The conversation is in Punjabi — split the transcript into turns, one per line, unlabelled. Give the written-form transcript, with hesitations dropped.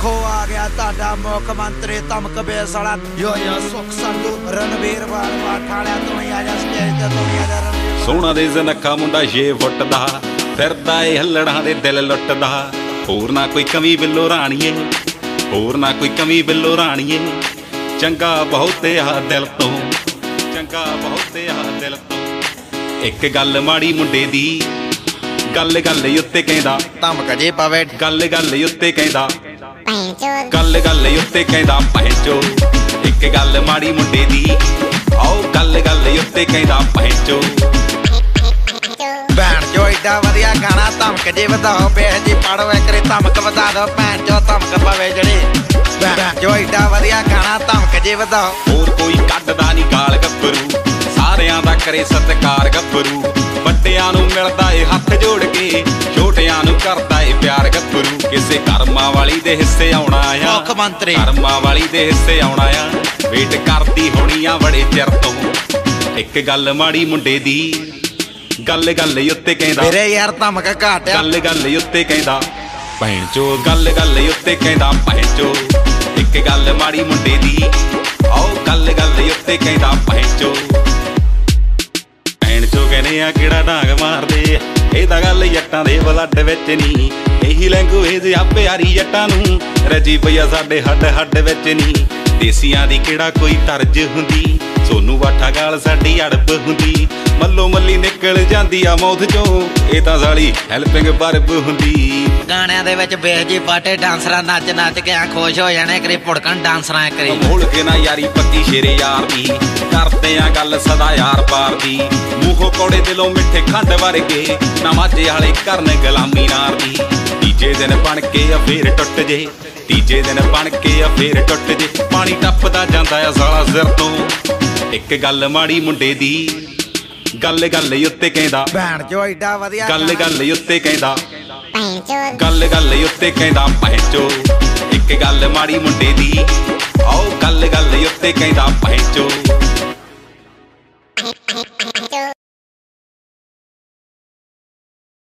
ਦੇਖੋ ਆ ਗਿਆ ਤੁਹਾਡਾ ਮੁੱਖ ਮੰਤਰੀ ਧਮਕ ਬੇਸ ਵਾਲਾ ਯੋ ਸੁਖ ਸੰਧੂ ਰਣਵੀਰ ਬਾਜਵਾ ਠਾਲਿਆ ਤੂੰ ਹੀ ਆ ਜਾ ਸਟੇਜ ਤੇ ਤੂੰ ਹੀ ਆ ਜਾ
ਸੋਹਣਾ ਦੇ ਜ਼ਨਖਾ ਮੁੰਡਾ 6 ਫੁੱਟ ਦਾ ਫਿਰਦਾ ਏ ਹੱਲੜਾਂ ਦੇ ਦਿਲ ਲੁੱਟਦਾ ਹੋਰ ਨਾ ਕੋਈ ਕਮੀ ਬਿੱਲੋ ਰਾਣੀਏ ਹੋਰ ਨਾ ਕੋਈ ਕਮੀ ਬਿੱਲੋ ਰਾਣੀਏ ਚੰਗਾ ਬਹੁਤ ਆ ਦਿਲ ਤੋਂ ਚੰਗਾ ਬਹੁਤ ਆ ਦਿਲ ਤੋਂ ਇੱਕ ਗੱਲ ਮਾੜੀ ਮੁੰਡੇ ਦੀ ਗੱਲ ਗੱਲ ਉੱਤੇ ਕਹਿੰਦਾ
ਧਮਕ ਜੇ ਪਵੇ
ਗੱਲ ਗੱਲ ਉੱਤੇ ਕਹਿੰਦਾ ਗੱਲ ਗੱਲ ਉੱਤੇ ਕਹਿੰਦਾ ਪਹਿਚੋ ਇੱਕ ਗੱਲ ਮਾੜੀ ਮੁੰਡੇ ਦੀ ਆਓ ਗੱਲ ਗੱਲ ਉੱਤੇ ਕਹਿੰਦਾ ਪਹਿਚੋ
ਭੈਣ ਚੋ ਏਡਾ ਵਧੀਆ ਗਾਣਾ ਧਮਕ ਜੇ ਵਧਾਓ ਬੇਹ ਜੀ ਪੜੋ ਇੱਕ ਰੀ ਧਮਕ ਵਧਾ ਦੋ ਭੈਣ ਚੋ ਧਮਕ ਪਵੇ ਜਿਹੜੀ ਭੈਣ ਚੋ ਏਡਾ ਵਧੀਆ ਗਾਣਾ ਧਮਕ ਜੇ ਵਧਾਓ
ਹੋਰ ਕੋਈ ਕੱਢਦਾ ਨਹੀਂ ਗਾਲ ਗੱਭਰੂ ਸਾਰਿਆਂ ਦਾ ਕਰੇ ਸਤਿਕਾਰ ਗੱਭਰੂ ਵੱਡਿਆਂ ਨੂੰ ਮਿਲਦਾ ਏ ਹੱਥ ਜੋੜ ਕੇ ਛੋਟਿਆਂ ਨੂੰ ਕਰਦਾ ਏ ਪਿਆਰ ਗੱਭਰੂ ਕਿਸੇ ਕਰਮਾਂ ਵਾਲੀ ਦੇ ਹਿੱਸੇ ਆਉਣਾ ਆ
ਮੁੱਖ ਮੰਤਰੀ
ਕਰਮਾਂ ਵਾਲੀ ਦੇ ਹਿੱਸੇ ਆਉਣਾ ਆ ਵੇਟ ਕਰਦੀ ਹੋਣੀ ਆ ਬੜੇ ਚਿਰ ਤੋਂ ਇੱਕ ਗੱਲ ਮਾੜੀ ਮੁੰਡੇ ਦੀ ਗੱਲ ਗੱਲ ਉੱਤੇ ਕਹਿੰਦਾ
ਮੇਰੇ ਯਾਰ ਧਮਕ ਘਾਟਿਆ
ਗੱਲ ਗੱਲ ਉੱਤੇ ਕਹਿੰਦਾ ਭੈਣ ਚੋ ਗੱਲ ਗੱਲ ਉੱਤੇ ਕਹਿੰਦਾ ਭੈਣ ਚੋ ਇੱਕ ਗੱਲ ਮਾੜੀ ਮੁੰਡੇ ਦੀ ਆਓ ਗੱਲ ਗੱਲ ਉੱਤੇ ਕਹਿੰਦਾ ਭੈਣ ਚੋ ਭੈਣ ਚੋ ਕਹਿੰਦੇ ਆ ਕਿਹੜਾ ਡਾਂਗ ਮਾਰਦੇ ਇਹ ਤਾਂ ਗੱਲ ਜੱਟਾਂ ਦੇ ਬਲੱਡ ਵਿੱਚ ਨਹੀਂ ਇਹੀ ਲੈਂਗੁਏਜ ਆ ਪਿਆਰੀ ਜੱਟਾਂ ਨੂੰ ਰਜੀ ਪਈਆ ਸਾਡੇ ਹੱਡ ਹੱਡ ਵਿੱਚ ਨਹੀਂ ਦੇਸੀਆਂ ਦੀ ਕਿਹੜਾ ਕੋਈ ਤਰਜ ਹੁੰਦੀ ਸੋਨੂੰ ਵਾਠਾ ਗਾਲ ਸਾਡੀ ਅੜਬ ਹੁੰਦੀ ਮੱਲੋ ਮੱਲੀ ਨਿਕਲ ਜਾਂਦੀ ਆ ਮੌਤ ਚੋਂ ਇਹ ਤਾਂ ਸਾਲੀ ਹੈਲਪਿੰਗ ਬਰਬ ਹੁੰਦੀ
ਗਾਣਿਆਂ ਦੇ ਵਿੱਚ ਬੇਹ ਜੀ ਪਾਟੇ ਡਾਂਸਰਾਂ ਨੱਚ ਨੱਚ ਕੇ ਆ ਖੁਸ਼ ਹੋ ਜਾਣੇ ਕਰੀ ਭੁੜਕਣ ਡਾਂਸਰਾਂ ਕਰੀ
ਭੁੱਲ ਕੇ ਨਾ ਯਾਰੀ ਪੱਕੀ ਸ਼ੇਰੇ ਯਾਰ ਦੀ ਕਰਦੇ ਆ ਗੱਲ ਸਦਾ ਯਾਰ ਪਾਰ ਦੀ ਮੂੰਹੋਂ ਕੌੜੇ ਦਿਲੋਂ ਮਿੱਠੇ ਖੰਡ ਵਰਗੇ ਨਾ ਮਾਝੇ ਵਾਲੇ ਕਰਨ ਗੁਲਾਮੀ ਨਾਰ ਦੀ ਤੀਜੇ ਦਿਨ ਬਣ ਕੇ ਆ ਫੇਰ ਟੁੱਟ ਜੇ ਤੀਜੇ ਦਿਨ ਬਣ ਕੇ ਆ ਫੇਰ ਟੁੱਟ ਜੇ ਪਾਣੀ ਟੱਪਦਾ ਜਾਂਦਾ ਆ ਸਾਲਾ ਸਿਰ ਤੋਂ ਇੱਕ ਗੱਲ ਮਾੜੀ ਮੁੰਡੇ ਦੀ ਗੱਲ ਗੱਲ ਉੱਤੇ ਕਹਿੰਦਾ
ਭੈਣ ਚੋ ਏਡਾ ਵਧੀਆ
ਗੱਲ ਗੱਲ ਉੱਤੇ ਕਹਿੰਦਾ ਗੱਲ ਗੱਲ ਉੱਤੇ ਕਹਿੰਦਾ ਭੈਣ ਚੋ ਇੱਕ ਗੱਲ ਮਾੜੀ ਮੁੰਡੇ ਦੀ ਆਓ ਗੱਲ ਗੱਲ ਉੱਤੇ ਕਹਿੰਦਾ ਭੈਣ ਚੋ